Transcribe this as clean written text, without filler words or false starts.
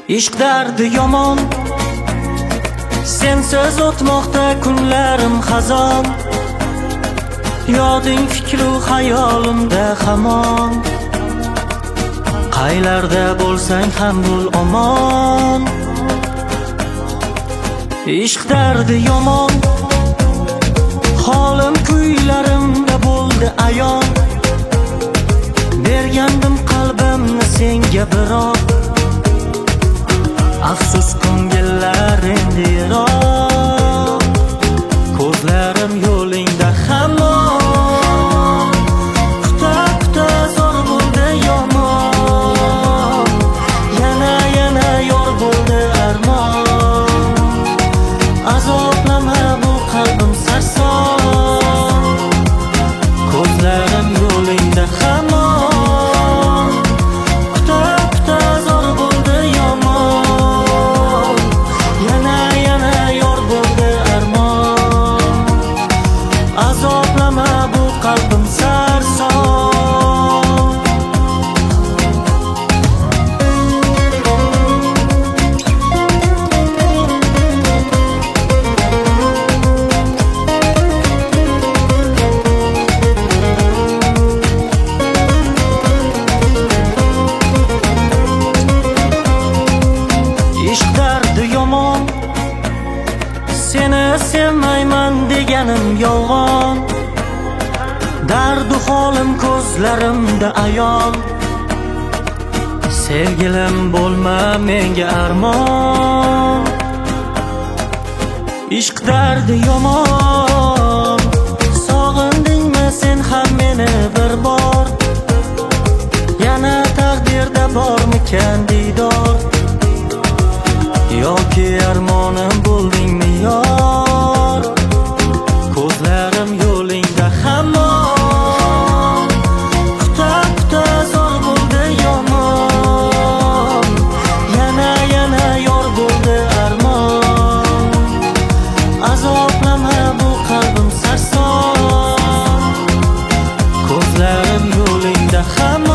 Ishq dardi yomon, sensiz o'tmoqda kunlarim xazon. Yoding fikru xayolimda hamon. Qaylarda bo'lsang ham bo'l omon. Ishq dardi yomon, holim kuylarimda bo'ldi ayon. Bergandim qalbimni senga biroq, afsus ko'ngillar endi yiroq. Ko'zlarim yo'lingda hamon, kuta kuta zo'r bo'ldi yomon. Yana yor bo'ldi armon. Azoblama bu qalbim sarson. Ko'zlarim yo'lingda hamon, kuta kuta zo'r bo'ldi yomon. Yana yor bo'ldi armon. Azoblama bu qalbim sarson. Ishq dardi yomon, seni sevmayman deganim yolg'on. Dardu holim ko'zlarimda ayon. Sevgilim bo'lma menga armon. Ishq dardi yomon, sog'indingmi sen ham meni bir bor? Yana taqdirda bormikan diydor? Yoki armonim bo'ldingmi yor? Ko'zlarim yo'lingda hamon, kuta kuta zo'r bo'ldi yomon. Yana yor bo'ldi armon. Azoblama bu qalbim sarson. Ko'zlarim yo'lingda hamon.